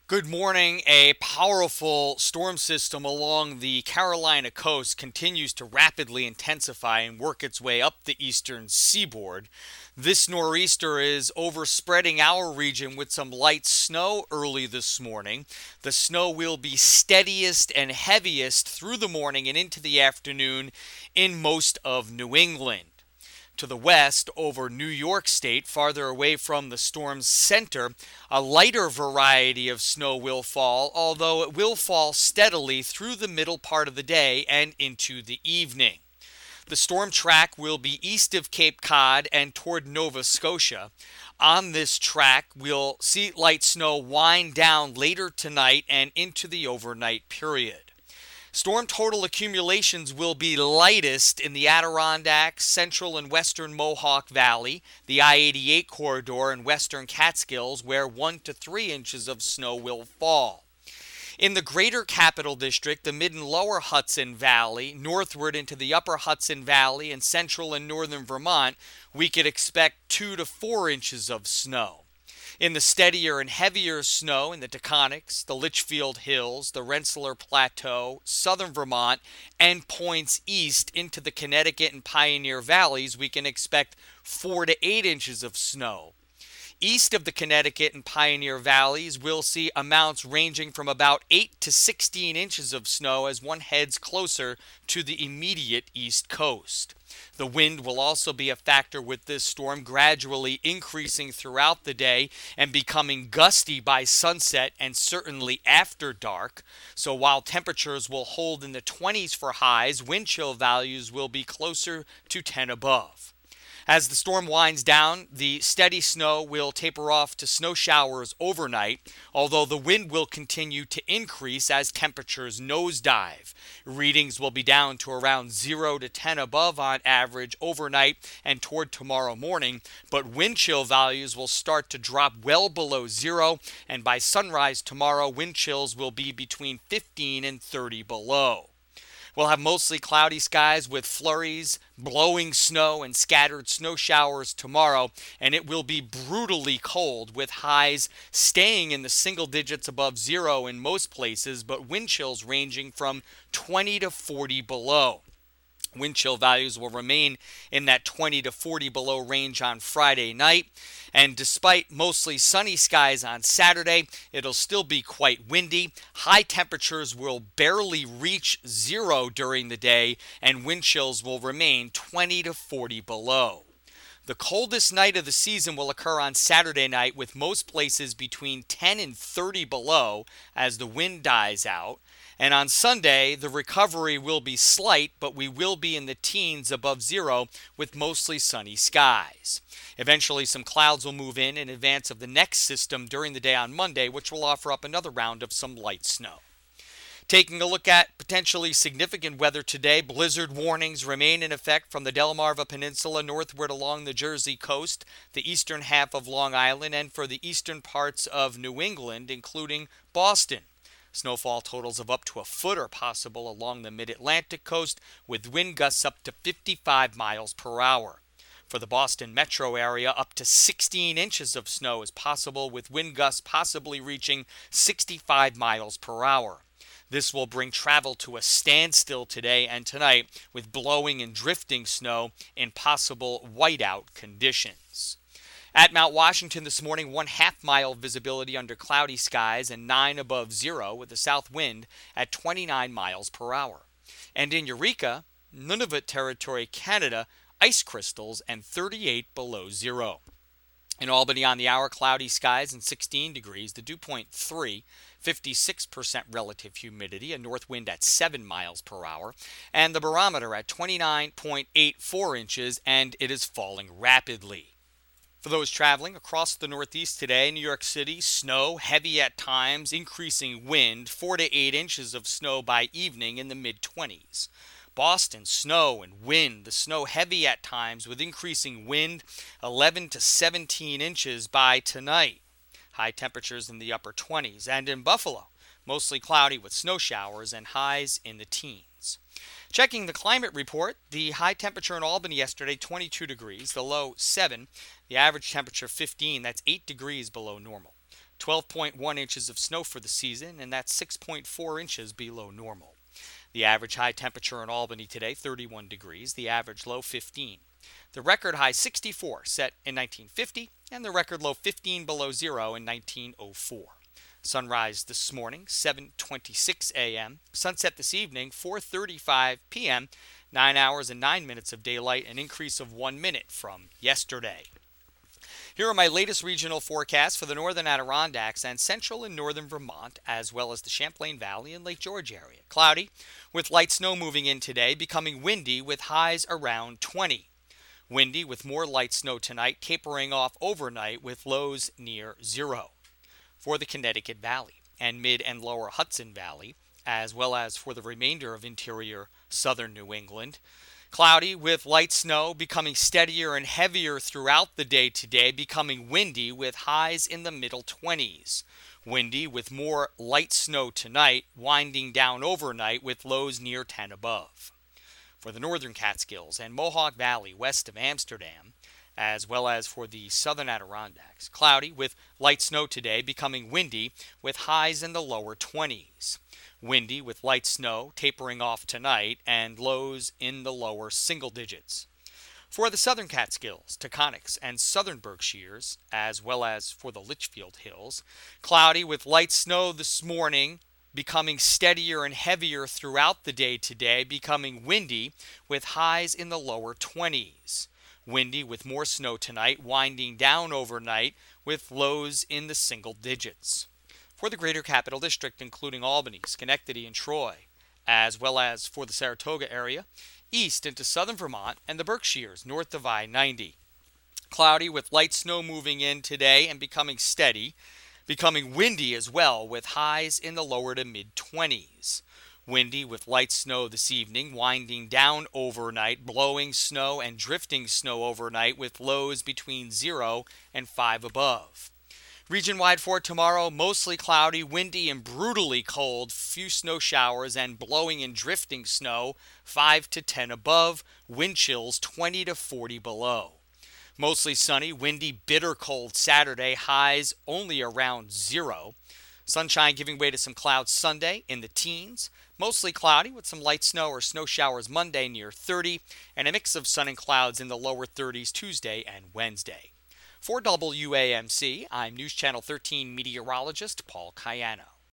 Good morning. A powerful storm system along the Carolina coast continues to rapidly intensify and work its way up the eastern seaboard. This nor'easter is overspreading our region with some light snow early this morning. The snow will be steadiest and heaviest through the morning and into the afternoon in most of New England. To the west, over New York State, farther away from the storm's center, a lighter variety of snow will fall, although it will fall steadily through the middle part of the day and into the evening. The storm track will be east of Cape Cod and toward Nova Scotia. On this track, we'll see light snow wind down later tonight and into the overnight period. Storm total accumulations will be lightest in the Adirondacks, central and western Mohawk Valley, the I-88 corridor, and western Catskills, where 1 to 3 inches of snow will fall. In the greater capital district, the mid and lower Hudson Valley, northward into the upper Hudson Valley, and central and northern Vermont, we could expect 2 to 4 inches of snow. In the steadier and heavier snow in the Taconics, the Litchfield Hills, the Rensselaer Plateau, southern Vermont, and points east into the Connecticut and Pioneer Valleys, we can expect 4 to 8 inches of snow. East of the Connecticut and Pioneer Valleys, we'll see amounts ranging from about 8 to 16 inches of snow as one heads closer to the immediate east coast. The wind will also be a factor with this storm, gradually increasing throughout the day and becoming gusty by sunset and certainly after dark. So while temperatures will hold in the 20s for highs, wind chill values will be closer to 10 above. As the storm winds down, the steady snow will taper off to snow showers overnight, although the wind will continue to increase as temperatures nosedive. Readings will be down to around 0 to 10 above on average overnight and toward tomorrow morning, but wind chill values will start to drop well below 0, and by sunrise tomorrow, wind chills will be between 15 and 30 below. We'll have mostly cloudy skies with flurries, blowing snow, and scattered snow showers tomorrow, and it will be brutally cold with highs staying in the single digits above 0 in most places, but wind chills ranging from 20 to 40 below. Wind chill values will remain in that 20 to 40 below range on Friday night. And despite mostly sunny skies on Saturday, it'll still be quite windy. High temperatures will barely reach 0 during the day, and wind chills will remain 20 to 40 below. The coldest night of the season will occur on Saturday night, with most places between 10 and 30 below as the wind dies out. And on Sunday, the recovery will be slight, but we will be in the teens above 0 with mostly sunny skies. Eventually, some clouds will move in advance of the next system during the day on Monday, which will offer up another round of some light snow. Taking a look at potentially significant weather today, blizzard warnings remain in effect from the Delmarva Peninsula northward along the Jersey coast, the eastern half of Long Island, and for the eastern parts of New England, including Boston. Snowfall totals of up to a foot are possible along the mid-Atlantic coast, with wind gusts up to 55 miles per hour. For the Boston metro area, up to 16 inches of snow is possible, with wind gusts possibly reaching 65 miles per hour. This will bring travel to a standstill today and tonight, with blowing and drifting snow in possible whiteout conditions. At Mount Washington this morning, 1/2 mile visibility under cloudy skies and 9 above 0 with a south wind at 29 miles per hour. And in Eureka, Nunavut Territory, Canada, ice crystals and 38 below 0. In Albany on the hour, cloudy skies and 16 degrees, the dew point 3, 56% relative humidity, a north wind at 7 miles per hour, and the barometer at 29.84 inches, and it is falling rapidly. For those traveling across the Northeast today, New York City, snow, heavy at times, increasing wind, 4 to 8 inches of snow by evening in the mid-20s. Boston, snow and wind, the snow heavy at times with increasing wind, 11 to 17 inches by tonight. High temperatures in the upper 20s. And in Buffalo, mostly cloudy with snow showers and highs in the teens. Checking the climate report, the high temperature in Albany yesterday, 22 degrees, the low 7, the average temperature 15, that's 8 degrees below normal. 12.1 inches of snow for the season, and that's 6.4 inches below normal. The average high temperature in Albany today, 31 degrees. The average low, 15. The record high, 64, set in 1950, and the record low, 15 below zero, in 1904. Sunrise this morning, 7:26 a.m. Sunset this evening, 4:35 p.m. 9 hours and 9 minutes of daylight, an increase of 1 minute from yesterday. Here are my latest regional forecasts for the northern Adirondacks and central and northern Vermont, as well as the Champlain Valley and Lake George area. Cloudy, with light snow moving in today, becoming windy with highs around 20. Windy with more light snow tonight, tapering off overnight with lows near zero. For the Connecticut Valley and mid and lower Hudson Valley, as well as for the remainder of interior southern New England, cloudy with light snow, becoming steadier and heavier throughout the day today, becoming windy with highs in the middle 20s. Windy with more light snow tonight, winding down overnight with lows near 10 above. For the northern Catskills and Mohawk Valley west of Amsterdam, as well as for the southern Adirondacks, cloudy with light snow today, becoming windy with highs in the lower 20s. Windy with light snow tapering off tonight and lows in the lower single digits. For the southern Catskills, Taconics, and southern Berkshires, as well as for the Litchfield Hills, cloudy with light snow this morning, becoming steadier and heavier throughout the day today, becoming windy with highs in the lower 20s. Windy with more snow tonight, winding down overnight with lows in the single digits. For the Greater Capital District, including Albany, Schenectady, and Troy, as well as for the Saratoga area, east into southern Vermont and the Berkshires north of I-90. Cloudy with light snow moving in today and becoming steady, becoming windy as well with highs in the lower to mid-20s. Windy with light snow this evening, winding down overnight, blowing snow and drifting snow overnight with lows between 0 and 5 above. Region-wide for tomorrow, mostly cloudy, windy, and brutally cold. Few snow showers and blowing and drifting snow, 5 to 10 above. Wind chills, 20 to 40 below. Mostly sunny, windy, bitter cold Saturday. Highs only around 0. Sunshine giving way to some clouds Sunday in the teens. Mostly cloudy with some light snow or snow showers Monday near 30. And a mix of sun and clouds in the lower 30s Tuesday and Wednesday. For WAMC, I'm News Channel 13 meteorologist Paul Cayano.